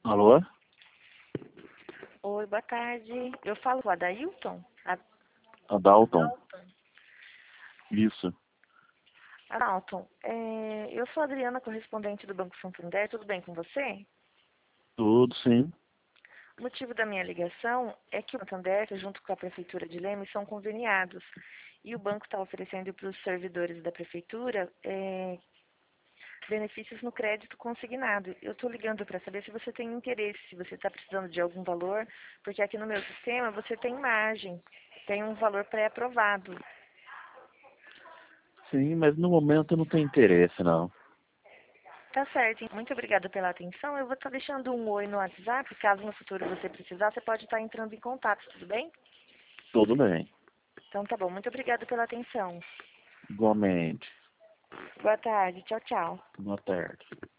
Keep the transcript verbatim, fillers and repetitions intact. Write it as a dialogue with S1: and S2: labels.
S1: Alô?
S2: Oi, boa tarde. Eu falo com a Adailton? A-
S1: Adalton? Isso.
S2: Adalton, é, eu sou a Adriana, correspondente do Banco Santander. Tudo bem com você?
S1: Tudo sim.
S2: O motivo da minha ligação é que o Santander, junto com a Prefeitura de Leme, são conveniados. E o banco está oferecendo para os servidores da Prefeitura é, benefícios no crédito consignado. Eu estou ligando para saber se você tem interesse, se você está precisando de algum valor, porque aqui no meu sistema você tem margem, tem um valor pré-aprovado.
S1: Sim, mas no momento eu não tenho interesse, não.
S2: Tá certo. Muito obrigada pela atenção. Eu vou estar deixando um oi no WhatsApp. Caso no futuro você precisar, você pode estar entrando em contato, tudo bem?
S1: Tudo bem.
S2: Então tá bom. Muito obrigada pela atenção.
S1: Igualmente.
S2: Boa tarde. Tchau, tchau.
S1: Boa tarde.